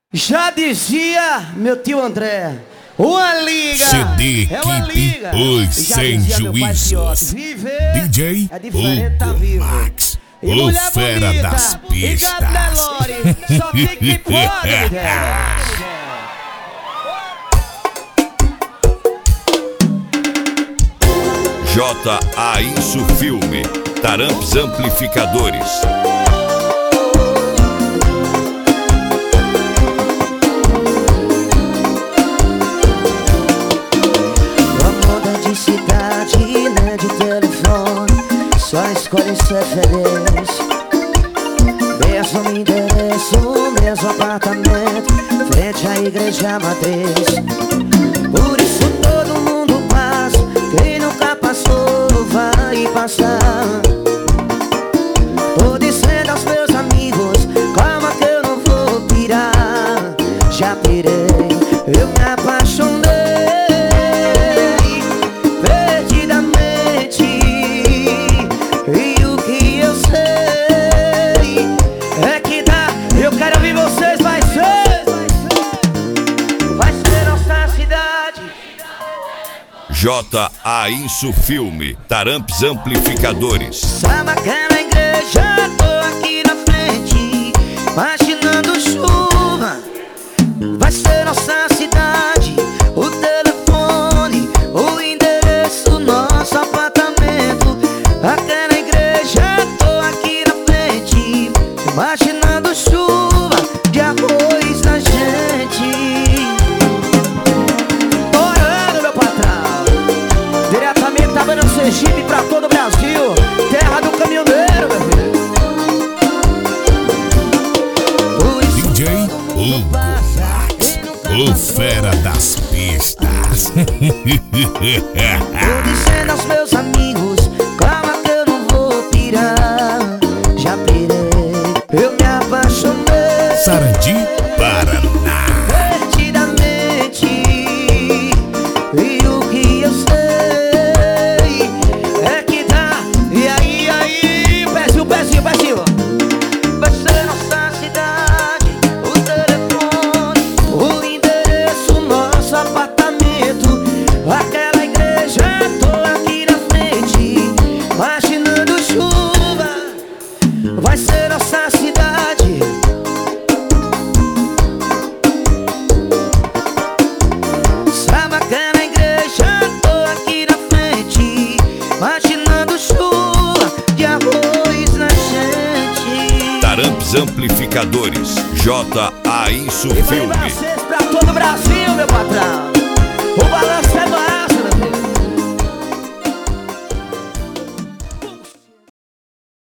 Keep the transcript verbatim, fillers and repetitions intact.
Já dizia meu tio André, uma liga C D é uma liga. Os Sem Juízos. Viver D J é diferente, tá vivo. Max, E o mulher fera bonita, das e gato Nelore, só fica que pode, J A Isso Filme, Taramps Amplificadores. De cidade, né, de telefone, só escolhe ser feliz. Mesmo endereço, mesmo apartamento, frente à igreja matriz. Por isso todo mundo passa, quem nunca passou vai passar. Tô dizendo aos meus amigos, calma que eu não vou pirar. Já pirei, eu me apaixonei J A Isso Filme, Taramps Amplificadores. Sabe aquela igreja? Tô aqui na frente, imaginando chuva. Vai ser nossa cidade, o telefone, o endereço, nosso apartamento. Aquela igreja, tô aqui na frente, imaginando chuva de arroz na gente. No Sergipe pra todo o Brasil, terra do caminhoneiro, meu filho. D J Hugo Max, o fera das pistas. Tô dizendo aos meus amigos, calma que eu não vou pirar. Já pirei, eu me apaixonei. Sarandi, Paraná. Perdidamente, e o que eu sei vai ser nossa cidade, o telefone, o endereço, nosso apartamento. Aquela igreja, tô aqui na frente, imaginando chuva. Vai ser nossa cidade. Sabe aquela igreja, tô aqui na frente, imaginando chuva de arroz na gente. Taramps Amplificadores, J A Isso Filme.